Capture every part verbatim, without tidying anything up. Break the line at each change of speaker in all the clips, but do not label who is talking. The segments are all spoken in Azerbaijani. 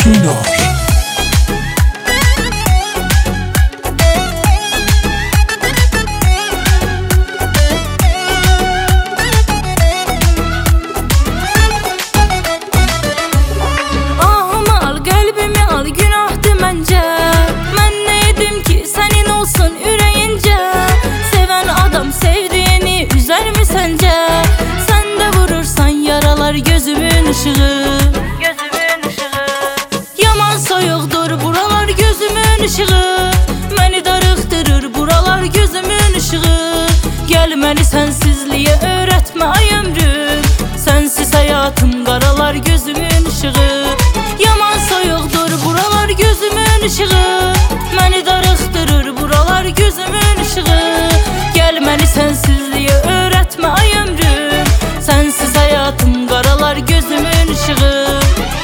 Çinar.
Gözümün ışığı, gözümün ışığı. Yaman soyuqdur buralar gözümün ışığı. Məni darıxdırır buralar gözümün ışığı. Gəl məni sənsizliyə öyrətmə ay ömrüm. Sənsiz həyatım qaralar gözümün ışığı. Yaman soyuqdur buralar gözümün ışığı. Məni darıxdırır buralar gözümün ışığı. Gəl məni sənsizliyə öyrətmə ay ömrüm. Sənsiz həyatım qaralar gözümün ışığı.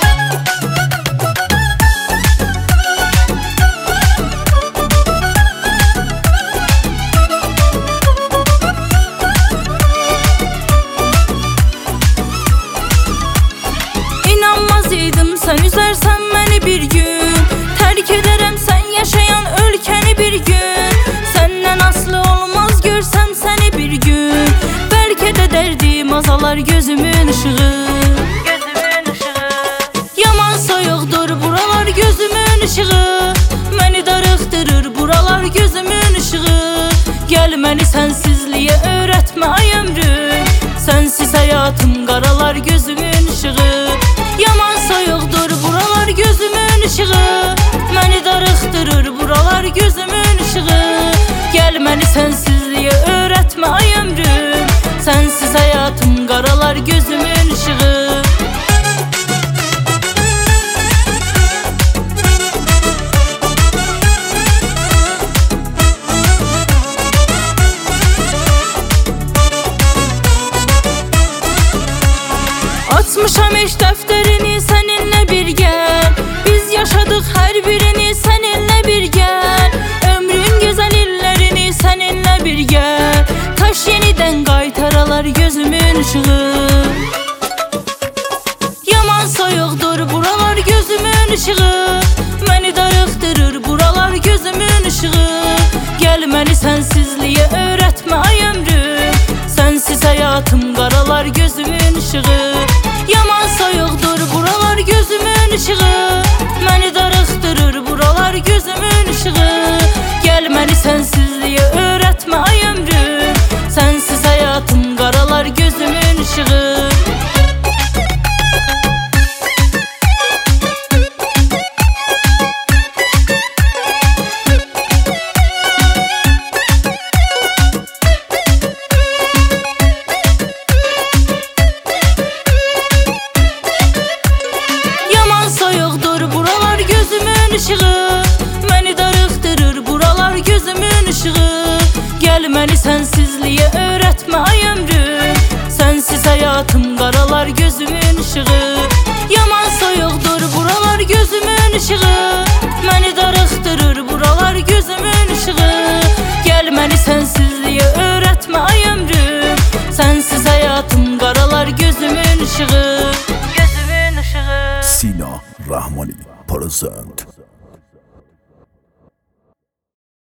İnanmaz idim sən üzərsən məni bir gün. Tərk edərəm sən yaşayan ölkəni bir gün. Səndən aslı olmaz görsəm səni bir gün. Bəlkə də dərdim azalar gözümün ışığı. Gözümün ışığı. Yaman soyuqdur buralar gözümün ışığı. Məni darıxdırır buralar gözümün ışığı. Gəl məni sənsizliyə öyrətmə ay ömrüm. Sənsiz həyatım qaralar gözümün ışığı. Yaman soyuqdur buralar gözümün ışığı. Məni darıxdırır buralar gözümün ışığı. Gəl məni sənsizliyə öyrətmə ay ömrüm. Sənsiz həyatım qaralar gözümün ışığı. Açmışam eş dəftərini səninlə birgə. Biz yaşadıq hər birini səninlə birgə. Ömrün gözəl illərini səninlə birgə. Kaş yenidən qaytaralar gözümün ışığı. Yaman soyuqdur buralar gözümün ışığı. Məni darıxdırır buralar gözümün ışığı. Gəl məni sənsizliyə öyrətmə ay ömrüm. Sənsiz həyatım qaralar gözümün ışığı. Yaman soyuqdur buralar gözümün ışığı. Məni darıxdırır buralar gözümün ışığı. Gəl məni sənsizliyə öyrətmə ay ömrüm. Sənsiz həyatım qaralar gözümün ışığı. Yaman soyuqdur buralar gözümün ışığı. Məni darıxdırır buralar gözümün ışığı. Gəl məni sənsizliyə öyrətmə ay ömrüm. Sənsiz həyatım qaralar gözümün ışığı. Yaman soyuqdur buralar gözümün ışığı. Məni darıxdırır buralar gözümün ışığı. Gəl məni sənsizliyə öyrətmə ay ömrüm. Sənsiz həyatım qaralar gözümün ışığı. Gözümün ışığı.
Sina Rahmani present.